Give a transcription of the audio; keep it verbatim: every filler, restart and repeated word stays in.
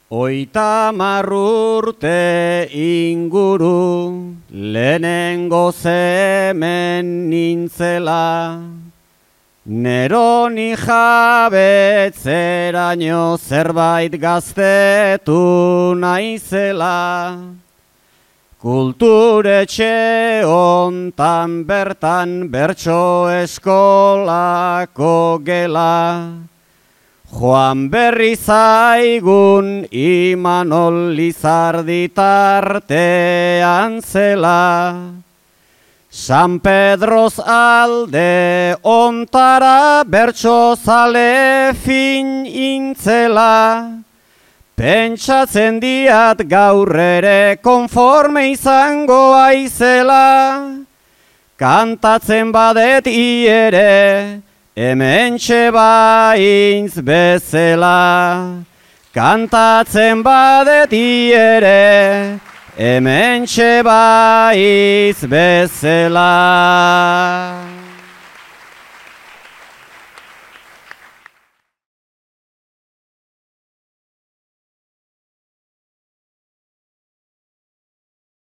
Oita marrurte inguru, lehenengo zemen nintzela, neroni jabetzeraino zerbait gaztetu naizela. Kulturetxe hontan bertan bertso eskolako gela, Joan berri zaigun Imanol Lizardi tartean zela. San Pedroz alde ontara bertso zale fin intzela. Pentsatzen diat gaur ere konforme izango aizela. Kantatzen badet iere, hementxe baintz bezela. Kantatzen badet iere, hementxe baintz bezela.